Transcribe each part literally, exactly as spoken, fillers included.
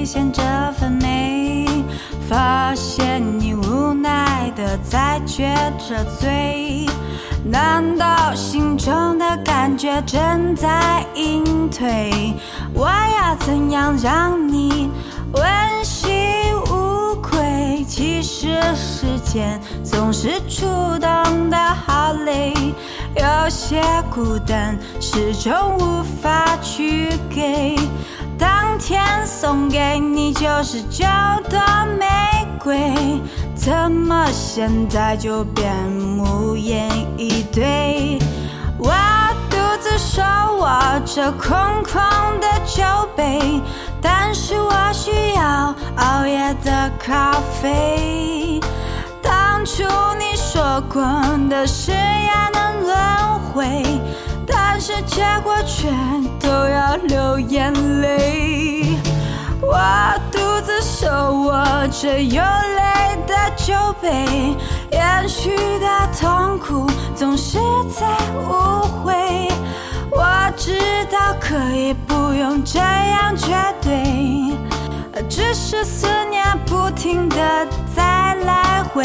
现这份美，发现你无奈的在撅着嘴，难道心中的感觉正在隐退？我要怎样让你问心无愧？其实时间总是触动的好累，有些孤单始终无法去给，当天送给你九十九朵玫瑰，怎么现在就变无言以对？我独自手握着空空的酒杯，但是我需要熬夜的咖啡。当初你说过的誓言能轮回，但是结果却都要流眼泪。我独自手握着有泪的酒杯，延续的痛苦总是在误会。我知道可以不用这样绝对，只是思念不停地在来回。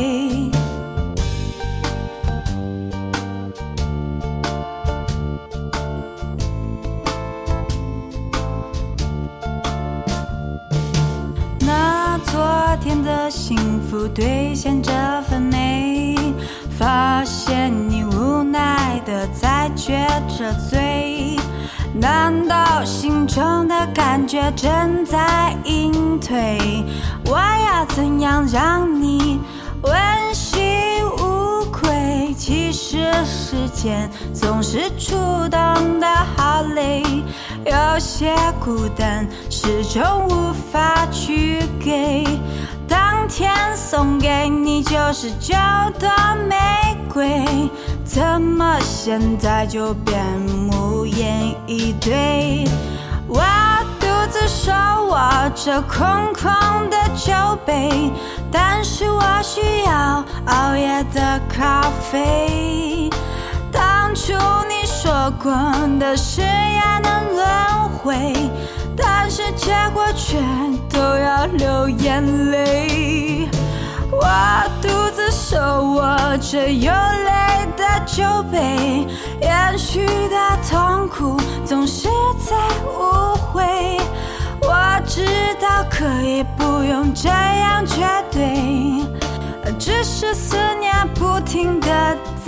那昨天的幸福兑现这份美，发现你无奈的在撅着嘴，难道心中的感觉正在隐退？我要怎样让你问心无愧？其实时间总是触动的好累，有些孤单始终无法去给，当天送给你九十九朵玫瑰，怎么现在就变无言以对？我独自手握着空空的酒杯，但是我需要熬夜的咖啡。当初你说过的誓言能轮回，但是结果却都要流眼泪。我独自手握着有泪的酒杯，延续的痛苦总是在误会。我知道可以不用这样绝对，只是思念不停地